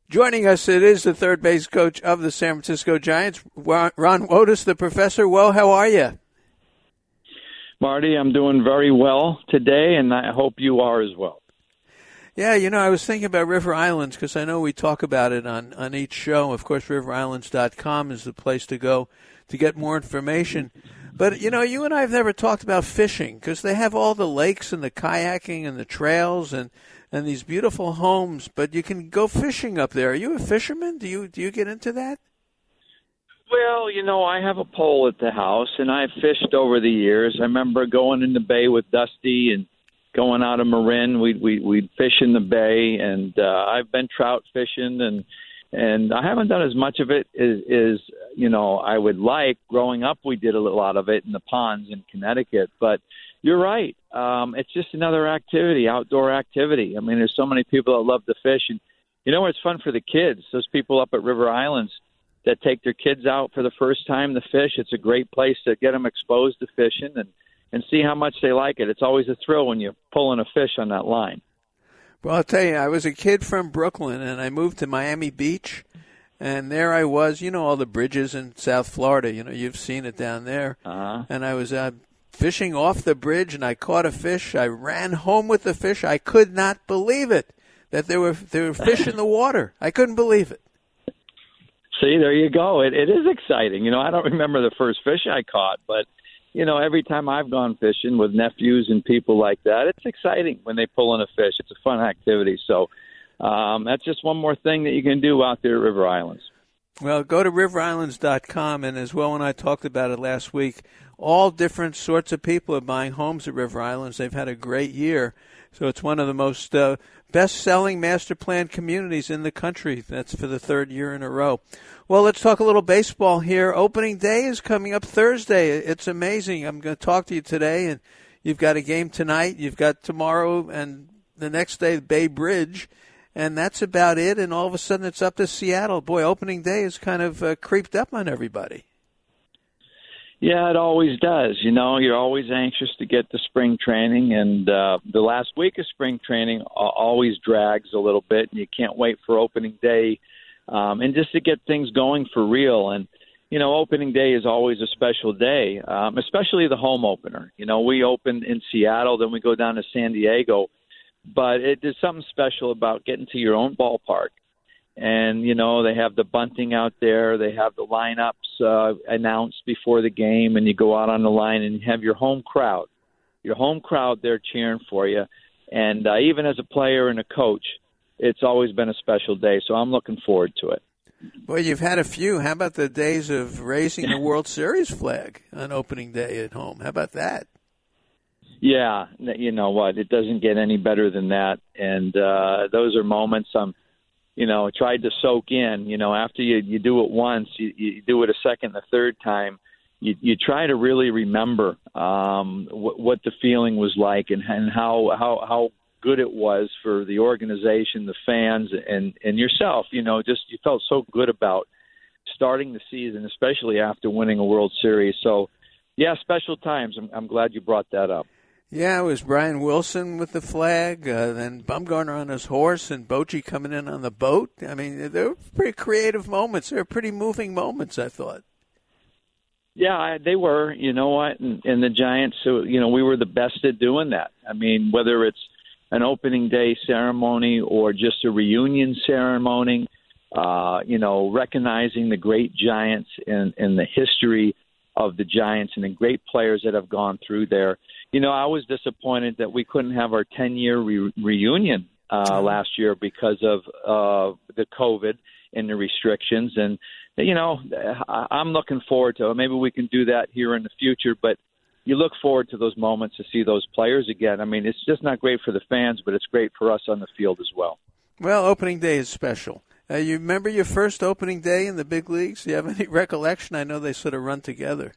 Joining us, it is the third base coach of the San Francisco Giants, Ron Wotus, the professor. Well, how are you? Marty, I'm doing very well today, and I hope you are as well. Yeah, I was thinking about River Islands because I know we talk about it on each show. Of course, riverislands.com is the place to go to get more information. But, you and I have never talked about fishing because they have all the lakes and the kayaking and the trails and these beautiful homes, but you can go fishing up there. Are you a fisherman? Do you get into that? Well, I have a pole at the house, and I've fished over the years. I remember going in the bay with Dusty and going out of Marin. We'd fish in the bay, and I've been trout fishing, and I haven't done as much of it as I would like. Growing up, we did a lot of it in the ponds in Connecticut, but you're right. It's just another activity, outdoor activity. I mean, there's so many people that love to fish, and it's fun for the kids. Those people up at River Islands that take their kids out for the first time to fish, it's a great place to get them exposed to fishing and see how much they like it. It's always a thrill when you're pulling a fish on that line. Well, I'll tell you, I was a kid from Brooklyn, and I moved to Miami Beach, and there I was, all the bridges in South Florida, you've seen it down there. Uh-huh. And I was fishing off the bridge, and I caught a fish. I ran home with the fish. I could not believe it, that there were fish in the water. I couldn't believe it. See, there you go. It is exciting. I don't remember the first fish I caught, but, every time I've gone fishing with nephews and people like that, it's exciting when they pull in a fish. It's a fun activity. So that's just one more thing that you can do out there at River Islands. Well, go to riverislands.com, and as well, when I talked about it last week, all different sorts of people are buying homes at River Islands. They've had a great year. So it's one of the most best-selling master plan communities in the country. That's for the third year in a row. Well, let's talk a little baseball here. Opening day is coming up Thursday. It's amazing. I'm going to talk to you today, and you've got a game tonight. You've got tomorrow and the next day, Bay Bridge, and that's about it. And all of a sudden, it's up to Seattle. Boy, opening day is kind of creeped up on everybody. Yeah, it always does. You're always anxious to get to spring training, and the last week of spring training always drags a little bit, and you can't wait for opening day and just to get things going for real. And, opening day is always a special day, especially the home opener. We open in Seattle, then we go down to San Diego, but there's something special about getting to your own ballpark. And, they have the bunting out there. They have the lineups announced before the game, and you go out on the line and you have your home crowd there cheering for you. And even as a player and a coach, it's always been a special day. So I'm looking forward to it. Well, you've had a few. How about the days of raising the World Series flag on opening day at home? How about that? Yeah, you know what? It doesn't get any better than that. And those are moments tried to soak in. After you do it once, you do it a second, the third time, you try to really remember what the feeling was like and how good it was for the organization, the fans, and yourself. Just you felt so good about starting the season, especially after winning a World Series. So, yeah, special times. I'm glad you brought that up. Yeah, it was Brian Wilson with the flag, then Bumgarner on his horse, and Bochy coming in on the boat. I mean, they were pretty creative moments. They were pretty moving moments, I thought. Yeah, they were. You know what? And the Giants, we were the best at doing that. I mean, whether it's an opening day ceremony or just a reunion ceremony, recognizing the great Giants and the history of the Giants and the great players that have gone through there. I was disappointed that we couldn't have our 10-year reunion last year because of the COVID and the restrictions. And, I'm looking forward to it. Maybe we can do that here in the future, but you look forward to those moments to see those players again. I mean, it's just not great for the fans, but it's great for us on the field as well. Well, opening day is special. You remember your first opening day in the big leagues? Do you have any recollection? I know they sort of run together.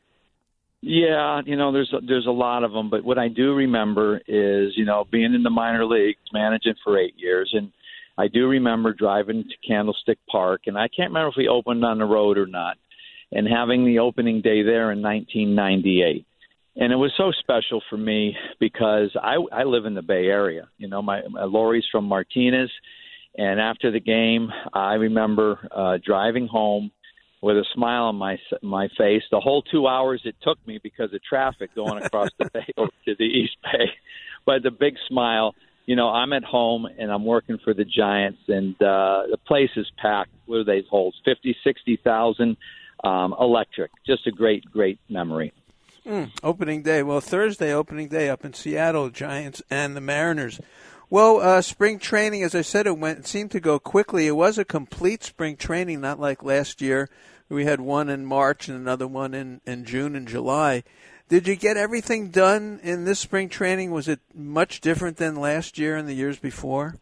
Yeah, there's a lot of them, but what I do remember is, being in the minor leagues, managing for 8 years, and I do remember driving to Candlestick Park, and I can't remember if we opened on the road or not, and having the opening day there in 1998. And it was so special for me because I live in the Bay Area. My Lori's from Martinez, And after the game, I remember driving home with a smile on my face the whole 2 hours it took me because of traffic going across the bay over to the East Bay. But the big smile, you know, I'm at home and I'm working for the Giants, and the place is packed. What do they hold? 50, 60,000, electric. Just a great, great memory. Opening day. Well, Thursday, opening day up in Seattle, Giants and the Mariners. Well, spring training, as I said, it seemed to go quickly. It was a complete spring training, not like last year. We had one in March and another one in June and July. Did you get everything done in this spring training? Was it much different than last year and the years before?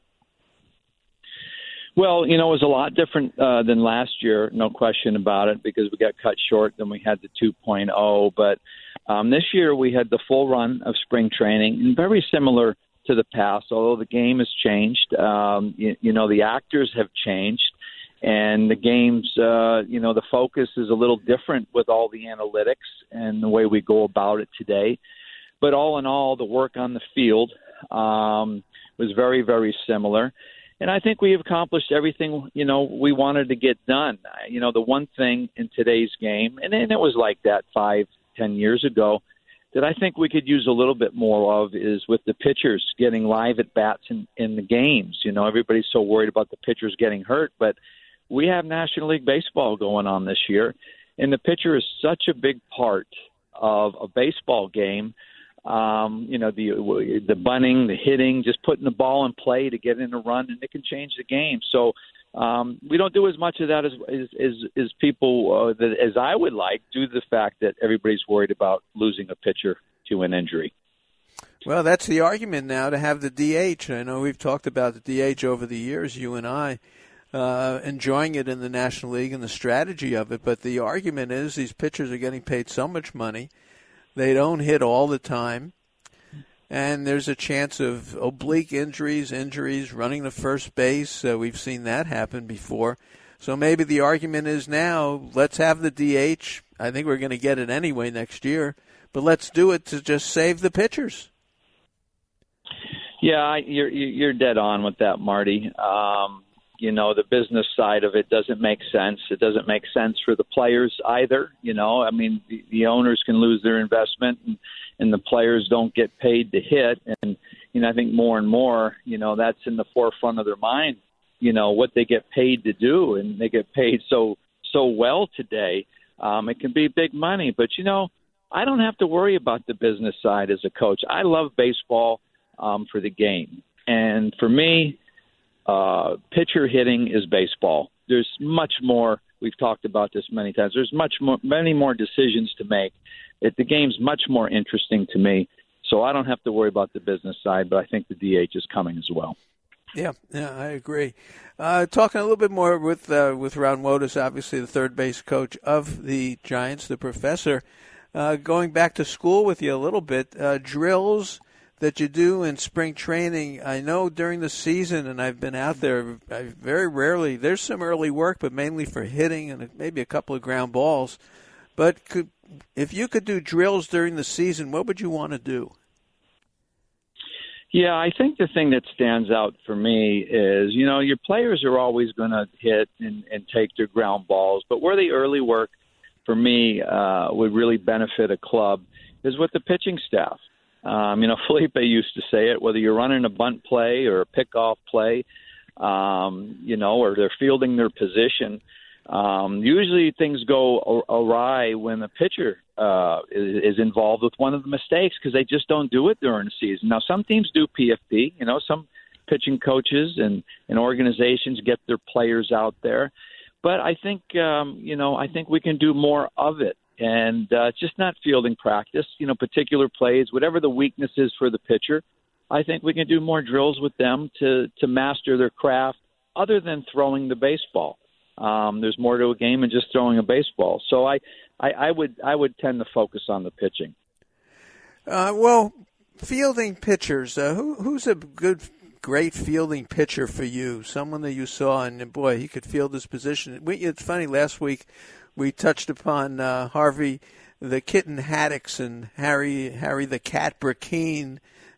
Well, you know, it was a lot different than last year, no question about it, because we got cut short, then we had the 2.0. But this year we had the full run of spring training, and very similar to the past, although the game has changed. You know, the actors have changed, and the game's, the focus is a little different with all the analytics and the way we go about it today. But all in all, the work on the field was very, very similar. And I think we have accomplished everything, you know, we wanted to get done. You know, the one thing in today's game, and it was like that 5-10 years ago, that I think we could use a little bit more of is with the pitchers getting live at bats in the games. You know, everybody's so worried about the pitchers getting hurt, but we have National League Baseball going on this year, and the pitcher is such a big part of a baseball game. You know, the bunting, the hitting, just putting the ball in play to get in a run, and it can change the game. So we don't do as much of that as people as I would like, due to the fact that everybody's worried about losing a pitcher to an injury. Well, that's the argument now, to have the DH. I know we've talked about the DH over the years, you and I, enjoying it in the National League and the strategy of it. But the argument is these pitchers are getting paid so much money. They don't hit all the time, and there's a chance of oblique injuries, running to first base. We've seen that happen before. So maybe the argument is now, let's have the DH. I think we're going to get it anyway next year, but let's do it to just save the pitchers. Yeah, you're dead on with that, Marty. You know, the business side of it doesn't make sense. It doesn't make sense for the players either. You know, I mean, the owners can lose their investment, and the players don't get paid to hit. And, you know, I think more and more, you know, that's in the forefront of their mind, you know, what they get paid to do. And they get paid so well today. It can be big money. But, you know, I don't have to worry about the business side as a coach. I love baseball for the game. And for me, pitcher hitting is baseball. There's much more. We've talked about this many times. There's many more decisions to make. The game's much more interesting to me. So I don't have to worry about the business side, but I think the DH is coming as well. Yeah, I agree. Talking a little bit more with Ron Wotus, obviously the third base coach of the Giants, the professor. Going back to school with you a little bit, drills that you do in spring training. I know during the season, and I've been out there, very rarely, there's some early work, but mainly for hitting and maybe a couple of ground balls. But if you could do drills during the season, what would you want to do? Yeah, I think the thing that stands out for me is, you know, your players are always going to hit and take their ground balls, but where the early work for me would really benefit a club is with the pitching staff. You know, Felipe used to say it, whether you're running a bunt play or a pickoff play, you know, or they're fielding their position. Usually things go awry when the pitcher is involved with one of the mistakes because they just don't do it during the season. Now, some teams do PFP. You know, some pitching coaches and organizations get their players out there. But I think, you know, I think we can do more of it. And it's just not fielding practice, you know, particular plays, whatever the weakness is for the pitcher. I think we can do more drills with them to master their craft other than throwing the baseball. There's more to a game than just throwing a baseball. So I would tend to focus on the pitching. Well, fielding pitchers, who's a great fielding pitcher for you? Someone that you saw, and boy, he could field his position. It's funny, last week we touched upon Harvey the Kitten Haddix and Harry the Cat Burkeen,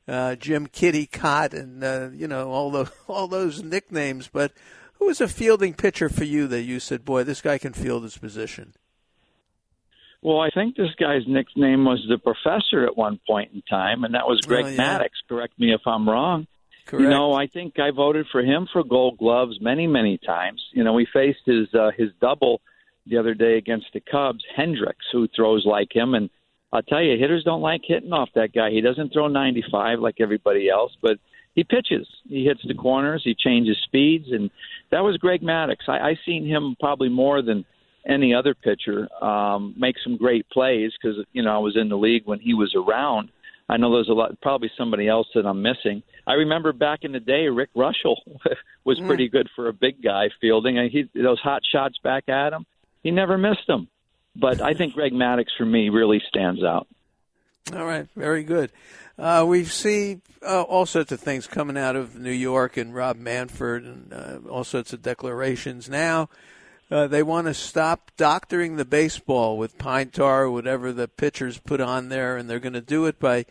Jim Kitty Cott, and all those nicknames. But who was a fielding pitcher for you that you said, boy, this guy can field his position? Well, I think this guy's nickname was the Professor at one point in time, and that was Greg Maddux. Correct me if I'm wrong. Correct. I think I voted for him for Gold Gloves many, many times. We faced his double the other day against the Cubs, Hendricks, who throws like him. And I'll tell you, hitters don't like hitting off that guy. He doesn't throw 95 like everybody else, but he pitches. He hits the corners. He changes speeds, and that was Greg Maddux. I seen him probably more than any other pitcher make some great plays because, I was in the league when he was around. I know there's probably somebody else that I'm missing. I remember back in the day, Rick Russell was pretty good for a big guy fielding. Those hot shots back at him, he never missed them. But I think Greg Maddux, for me, really stands out. All right, very good. We see all sorts of things coming out of New York and Rob Manfred and all sorts of declarations now. They want to stop doctoring the baseball with pine tar or whatever the pitchers put on there, and they're going to do it by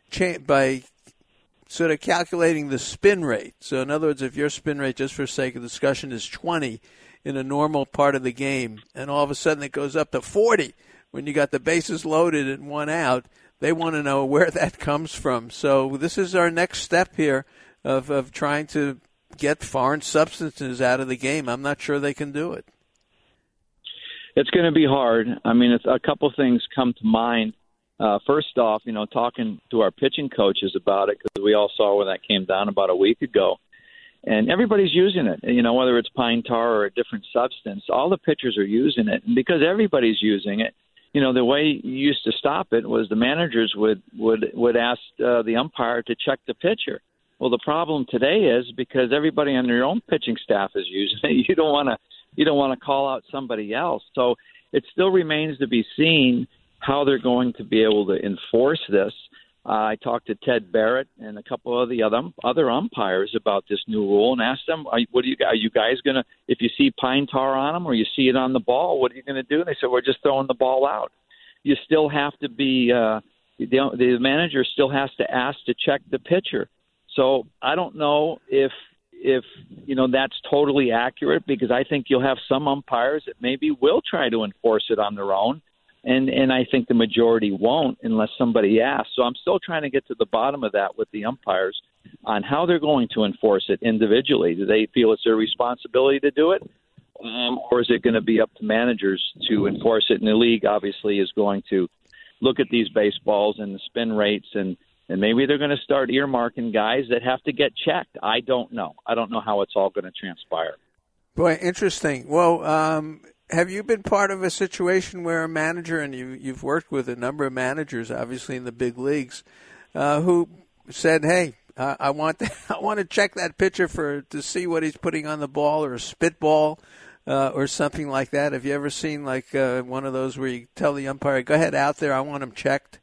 sort of calculating the spin rate. So, in other words, if your spin rate, just for sake of discussion, is 20 in a normal part of the game, and all of a sudden it goes up to 40 when you got the bases loaded and one out, they want to know where that comes from. So this is our next step here of trying to get foreign substances out of the game. I'm not sure they can do it. It's going to be hard. I mean, a couple things come to mind. First off, talking to our pitching coaches about it, because we all saw when that came down about a week ago. And everybody's using it, whether it's pine tar or a different substance. All the pitchers are using it. And because everybody's using it, the way you used to stop it was the managers would ask the umpire to check the pitcher. Well, the problem today is because everybody on their own pitching staff is using it, you don't want to call out somebody else. So it still remains to be seen how they're going to be able to enforce this. I talked to Ted Barrett and a couple of the other umpires about this new rule and asked them, are you guys going to, if you see pine tar on them or you see it on the ball, what are you going to do? And they said, we're just throwing the ball out. You still have to be, the manager still has to ask to check the pitcher. So I don't know if that's totally accurate, because I think you'll have some umpires that maybe will try to enforce it on their own. And I think the majority won't unless somebody asks. So I'm still trying to get to the bottom of that with the umpires on how they're going to enforce it individually. Do they feel it's their responsibility to do it? Or is it going to be up to managers to enforce it? And the league obviously is going to look at these baseballs and the spin rates, and maybe they're going to start earmarking guys that have to get checked. I don't know. I don't know how it's all going to transpire. Boy, interesting. Well, have you been part of a situation where a manager, and you've worked with a number of managers, obviously in the big leagues, who said, "Hey, I want to check that pitcher to see what he's putting on the ball, or a spitball, or something like that"? Have you ever seen one of those where you tell the umpire, "Go ahead out there, I want him checked"?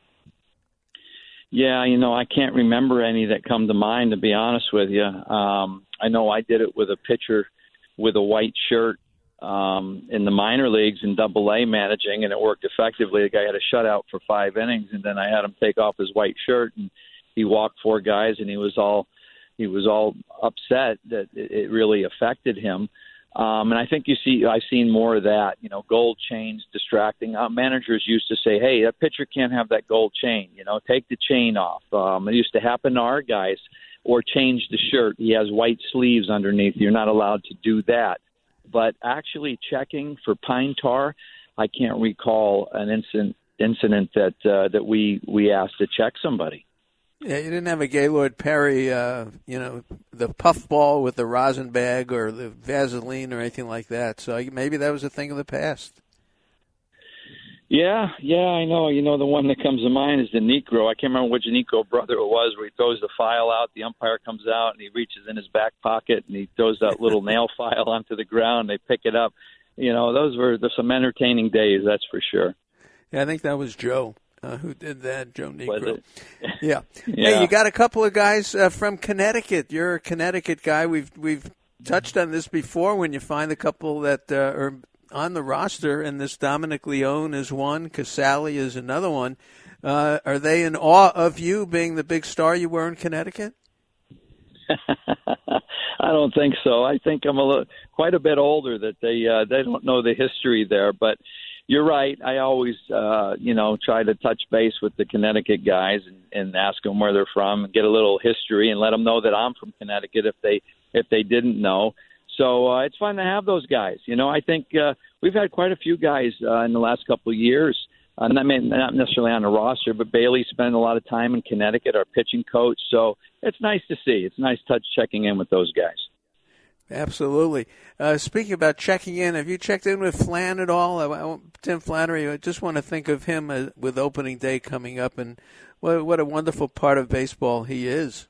Yeah, I can't remember any that come to mind, to be honest with you. I know I did it with a pitcher with a white shirt in the minor leagues in Double-A managing, and it worked effectively. The guy had a shutout for 5 innings, and then I had him take off his white shirt, and he walked 4 guys, and he was all upset that it really affected him. And I think I've seen more of that, gold chains distracting. Managers used to say, hey, that pitcher can't have that gold chain, take the chain off. It used to happen to our guys, or change the shirt. He has white sleeves underneath. You're not allowed to do that. But actually checking for pine tar, I can't recall an incident that we asked to check somebody. Yeah, you didn't have a Gaylord Perry, the puffball with the rosin bag or the Vaseline or anything like that. So maybe that was a thing of the past. Yeah, I know. The one that comes to mind is the Necro. I can't remember which Necro brother it was, where he throws the file out, the umpire comes out, and he reaches in his back pocket, and he throws that little nail file onto the ground. They pick it up. Those were some entertaining days, that's for sure. Yeah, I think that was Joe who did that, Joe Necro. Yeah. Yeah. Hey, you got a couple of guys from Connecticut. You're a Connecticut guy. We've touched on this before. When you find a couple that are on the roster, and this Dominic Leone is one, Casali is another one. Are they in awe of you being the big star you were in Connecticut? I don't think so. I think I'm quite a bit older that they don't know the history there. But you're right. I always try to touch base with the Connecticut guys and ask them where they're from and get a little history and let them know that I'm from Connecticut if they didn't know. So it's fun to have those guys. I think we've had quite a few guys in the last couple of years. And I mean, not necessarily on the roster, but Bailey spent a lot of time in Connecticut, our pitching coach. So it's nice to see. It's a nice touch checking in with those guys. Absolutely. Speaking about checking in, have you checked in with Flan at all? Tim Flannery, I just want to think of him with opening day coming up, and what a wonderful part of baseball he is.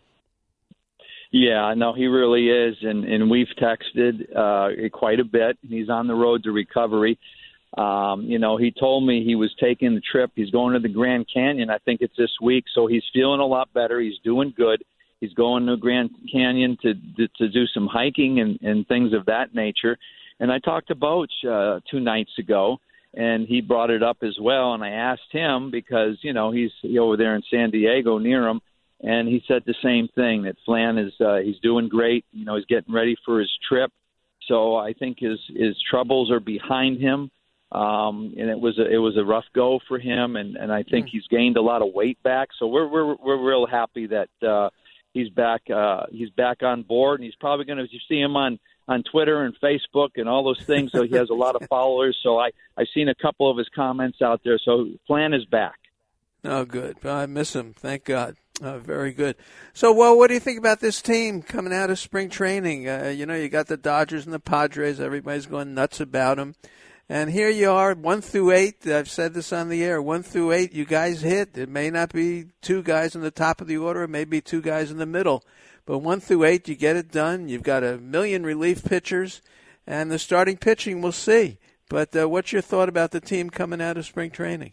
Yeah, no, he really is, and we've texted quite a bit. He's on the road to recovery. He told me he was taking the trip. He's going to the Grand Canyon. I think it's this week, so he's feeling a lot better. He's doing good. He's going to Grand Canyon to do some hiking and things of that nature. And I talked to Boach 2 nights ago, and he brought it up as well. And I asked him because, he's over there in San Diego near him, and he said the same thing, that Flan is he's doing great. He's getting ready for his trip. So I think his troubles are behind him. And it was a rough go for him, and I think he's gained a lot of weight back. So we're real happy that he's back on board, and he's probably going to, you see him on Twitter and Facebook and all those things. So he has a lot of followers. So I've seen a couple of his comments out there. So Flan is back. Oh, good. I miss him. Thank God. Very good. So, what do you think about this team coming out of spring training? You got the Dodgers and the Padres. Everybody's going nuts about them. And here you are, 1 through 8. I've said this on the air. 1 through 8, you guys hit. It may not be 2 guys in the top of the order. It may be 2 guys in the middle. But 1 through 8, you get it done. You've got a million relief pitchers. And the starting pitching, we'll see. But what's your thought about the team coming out of spring training?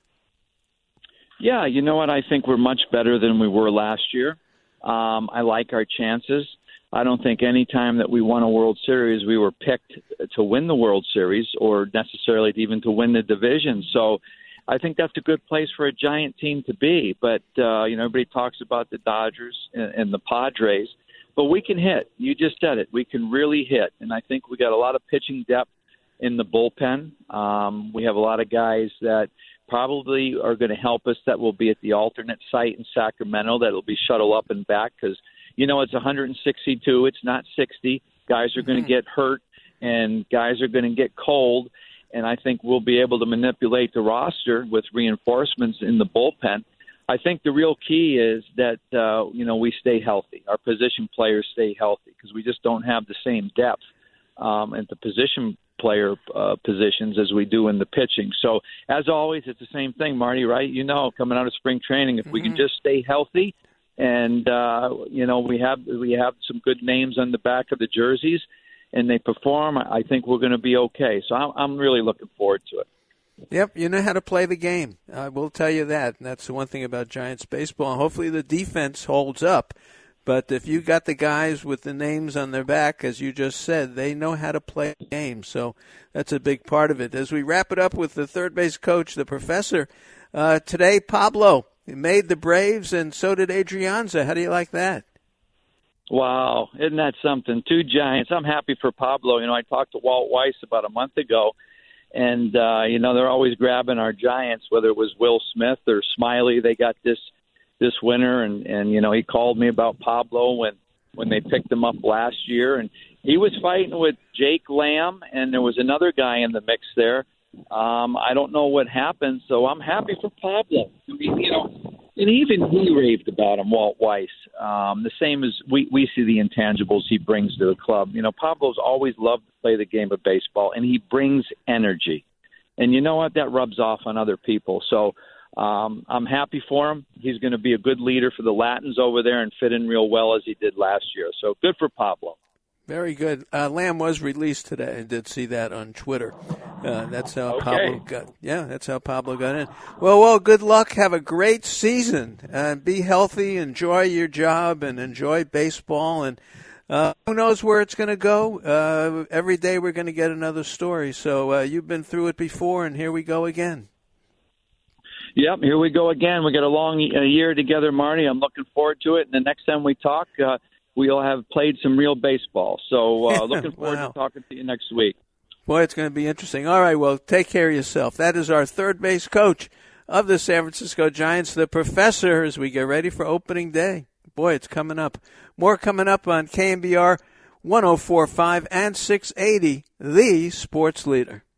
Yeah, you know what? I think we're much better than we were last year. I like our chances. I don't think any time that we won a World Series, we were picked to win the World Series or necessarily even to win the division. So I think that's a good place for a Giant team to be. But, everybody talks about the Dodgers and the Padres, but we can hit. You just said it. We can really hit. And I think we got a lot of pitching depth in the bullpen. We have a lot of guys that probably are going to help us that will be at the alternate site in Sacramento that will be shuttle up and back because, it's 162. It's not 60. Guys are going to get hurt, and guys are going to get cold. And I think we'll be able to manipulate the roster with reinforcements in the bullpen. I think the real key is that, we stay healthy. Our position players stay healthy because we just don't have the same depth at the position player positions as we do in the pitching. So, as always, it's the same thing, Marty, right? Coming out of spring training, if we can just stay healthy, and we have some good names on the back of the jerseys, and they perform, I think we're going to be okay. So I'm really looking forward to it. Yep, you know how to play the game. I will tell you that. And that's the one thing about Giants baseball. Hopefully the defense holds up. But if you got the guys with the names on their back, as you just said, they know how to play the game. So that's a big part of it. As we wrap it up with the third base coach, the professor, today Pablo made the Braves, and so did Adrianza. How do you like that? Wow, isn't that something? 2 Giants. I'm happy for Pablo. I talked to Walt Weiss about a month ago, and, they're always grabbing our Giants, whether it was Will Smith or Smiley. They got this winter, and he called me about Pablo when they picked him up last year, and he was fighting with Jake Lamb, and there was another guy in the mix there. I don't know what happened, so I'm happy for Pablo. I mean, and even he raved about him, Walt Weiss. The same as we see the intangibles he brings to the club. Pablo's always loved to play the game of baseball, and he brings energy. And you know what? That rubs off on other people. So I'm happy for him. He's going to be a good leader for the Latins over there and fit in real well as he did last year. So good for Pablo. Very good. Lamb was released today. I did see that on Twitter. That's how Pablo got. Yeah, that's how Pablo got in. Well. Good luck. Have a great season. Be healthy. Enjoy your job and enjoy baseball. And who knows where it's going to go? Every day we're going to get another story. So you've been through it before, and here we go again. Yep, here we go again. We got a long year together, Marty. I'm looking forward to it. And the next time we talk, we'll have played some real baseball. So looking forward to talking to you next week. Boy, it's going to be interesting. All right, well, take care of yourself. That is our third base coach of the San Francisco Giants, the professor, as we get ready for opening day. Boy, it's coming up. More coming up on KNBR 104.5 and 680, the sports leader.